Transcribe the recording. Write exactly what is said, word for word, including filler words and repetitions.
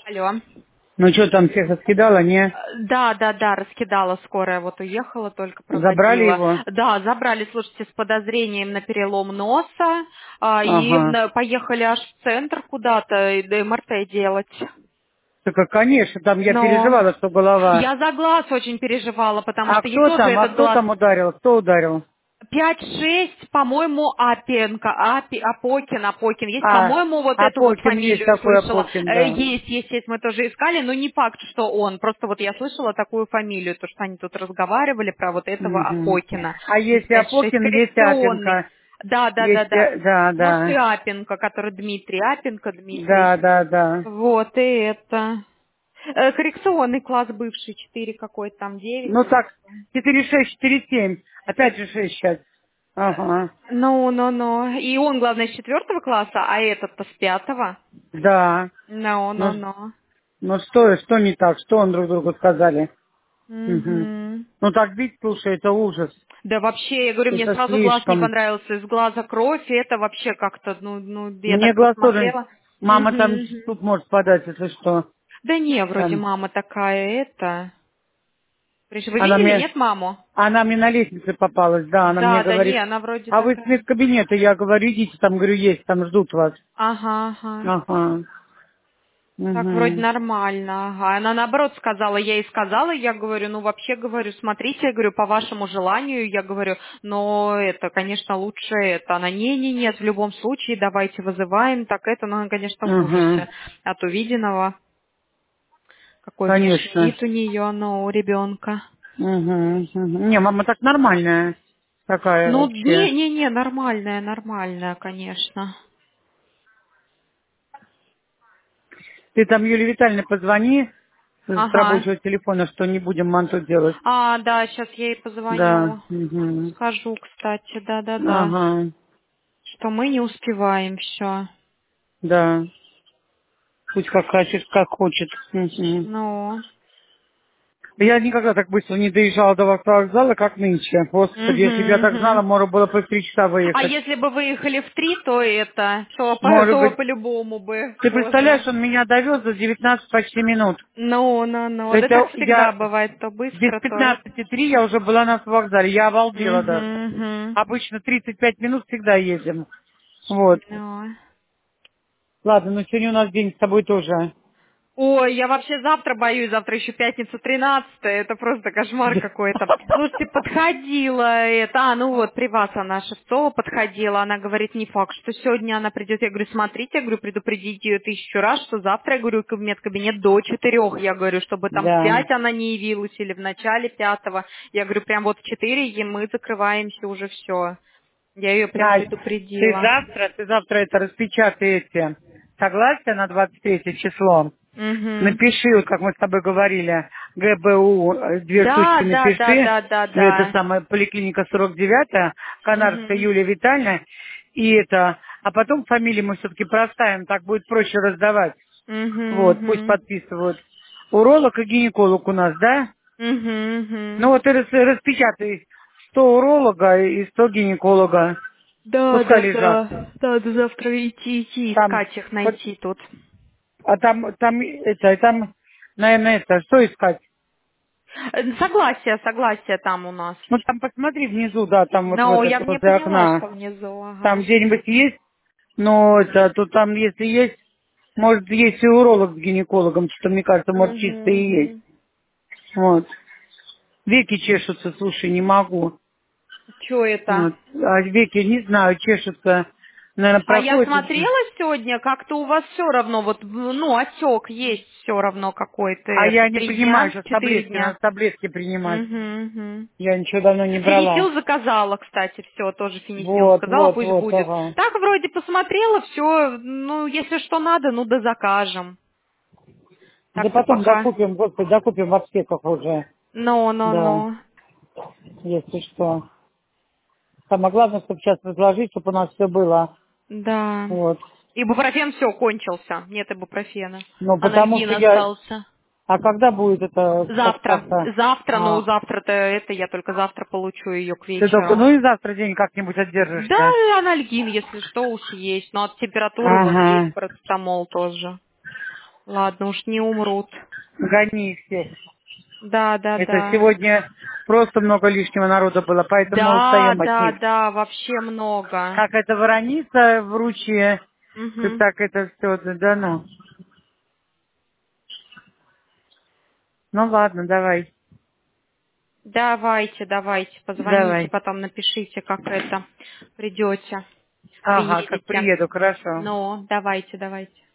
Алло. Ну что, там всех раскидала, не? Э, Да, да, да, раскидала скорая, вот уехала, только Забрали проводила. его? Да, забрали, слушайте, с подозрением на перелом носа, а, и Ага. на- поехали аж в центр куда-то, и да, эм эр тэ делать. Так, конечно, там я Но переживала, что голова. я за глаз очень переживала, потому А что ей кто тоже там? А этот кто глаз там ударил? Кто ударил? пять-шесть, по-моему, Апенко, Апи, Апокин, Апокин. Есть, А, по-моему, вот эту вот Апокин есть фамилию такой слышала. Апокин, Э, да. Есть, есть, есть, мы тоже искали, но не факт, что он. Просто вот я слышала такую фамилию, то, что они тут разговаривали про вот этого Мгм. Апокина. А если пять-шесть, Апокин, есть коррекционный. Апенко. Да, да, да, Есть, да. э, да, Может, и да. Апенко, который Дмитрий. Апенко Дмитрий. Да, да, да. Вот, и это. Э, Коррекционный класс бывший, четыре какой-то там, девять Ну или так, что. четыре шесть четыре семь. Опять же шесть сейчас. Ага. Ну, ну, ну. И он, главное, с четвертого класса, а этот-то с пятого. Да. Ну, Ну, ну, ну. ну что, что не так? Что он друг другу сказали? Мгм. Мгм. Ну так бить, слушай, это ужас. Да вообще, я говорю, мне Это сразу глаз не слишком. понравился. Из глаза кровь, и это вообще как-то, ну, ну, я Мне так глаз тоже... посмотрела. Мама там Мгм, мгм. тут может подать, если что. Да не, вроде Там. мама такая, это... Приш- Вы Она видели, мне... нет, маму? Она мне на лестнице попалась, да, она мне Да, да, не, говорит, она вроде а вы с такая. медкабинета, я говорю, идите, там, говорю, есть, там ждут вас. Ага, ага. Ага. Так вроде Угу. нормально. А она наоборот сказала, я ей сказала, я говорю, ну вообще говорю, смотрите, я говорю, по вашему желанию, я говорю, но это, конечно, лучше это. Она, не-не-не, в любом случае, давайте вызываем, так это, ну, она, конечно, в Угу. ужасе от увиденного, какой внешний Конечно. вид у нее, ну, у ребенка. Угу. Не, мама так нормальная. Такая Ну, вообще. не-не-не, нормальная, нормальная, конечно. Ты там Юлии Витальевне позвони с Ага. рабочего телефона, что не будем манту делать. А, да, сейчас я ей Да. позвоню. Угу. Схожу, кстати, да-да-да. Ага. Что мы не успеваем все. Да. Пусть как хочет, как хочет. Мгм. Ну. Я никогда так быстро не доезжала до вокзала, как нынче. Господи, если бы я Мгм, так знала, мгм. можно было бы в три часа А выехать. если бы выехали в три, то это, то, по- Может то быть. по-любому бы Ты тоже. представляешь, он меня довез за девятнадцать почти минут. Ну, ну, ну. Да так Это всегда я бывает, то без быстро, то это. пятнадцати три я уже была на вокзале. Я обалдела даже. Угу, угу. Обычно тридцать пять минут всегда едем. Вот. Ну. Ладно, ну сегодня у нас день с тобой тоже. Ой, я вообще завтра боюсь, завтра еще пятница тринадцатое, это просто кошмар какой-то. Слушайте, подходила это, а, ну вот, при вас она, Шевцова, подходила, она говорит, не факт, что сегодня она придет. Я говорю, смотрите, я говорю, предупредите ее тысячу раз, что завтра, я говорю, в медкабинет до четырех, я говорю, чтобы там в Да. пять она не явилась или в начале пятого. Я говорю, прям вот в четыре, и мы закрываемся уже все. Я ее прям Настя, ты предупредила. завтра, ты завтра это распечатаете. Согласен на двадцать третье число? Угу. Напиши, вот как мы с тобой говорили, гэ бэ у, э, две Да, штучки да, да, напиши, да, да, это да. самая поликлиника сорок девятая, Канарская Угу. Юлия Витальевна, и это, а потом фамилии мы все-таки проставим, так будет проще раздавать. Вот, пусть Угу, подписывают. Уролог и гинеколог у нас, да? угу, Ну угу. вот ты рас- распечатай сто уролога и сто гинеколога. Да, Пускай да, лежат. да. Надо завтра идти, идти, Там, искать их, вот, найти тут. а там, там, это, там, наверное, это, что искать? Э, Согласие, согласие там у нас. Ну там посмотри внизу, да, там вот в Но этот, я не возле поняла, окна. что внизу, Там ага. где-нибудь есть, но это, то там если есть, может есть и уролог с гинекологом, что мне кажется, может чисто и есть. Угу. Вот. Веки чешутся, слушай, не могу. Что это? Вот. А веки, не знаю, чешутся, наверное, А я проходит. смотрела сегодня, как-то у вас все равно, вот, ну, отек есть все равно какой-то, А это, я не три принимаю дня, сейчас четыре таблетки, дня. надо таблетки принимать. Угу, угу. Я ничего давно не брала. Фенисил заказала, кстати, все, тоже фенисил Вот, заказала, вот, пусть вот, будет. ага. Так вроде посмотрела, все, ну, если что надо, ну да закажем. Да Так-то потом пока. докупим, господи, докупим в аптеках уже. Ну, ну, Да, ну. если что. Самое главное, чтобы сейчас разложить, чтобы у нас все было. Да. Вот. Ибупрофен все, кончился. Нет ибупрофена. Ну, потому Анальгин что я... остался. А когда будет это Завтра. поставка? Завтра, ну, А, завтра-то это я только завтра получу ее к ты только... вечеру. Ну и завтра день как-нибудь Да, отдержишься. анальгин, если что, уж есть. Но от температуры вот есть Ага. парацетамол тоже. Ладно, уж не умрут. Гони их всех. Да, да, Это да. сегодня просто много лишнего народа было, поэтому Да, устаем от да, них. да, вообще много. Как это воронится в ручье, Угу. так это все, да ну. Ну ладно, давай. Давайте, давайте, позвоните, Давай. потом напишите, как это придете, Ага, как приедете. приеду, хорошо. Ну, давайте, давайте.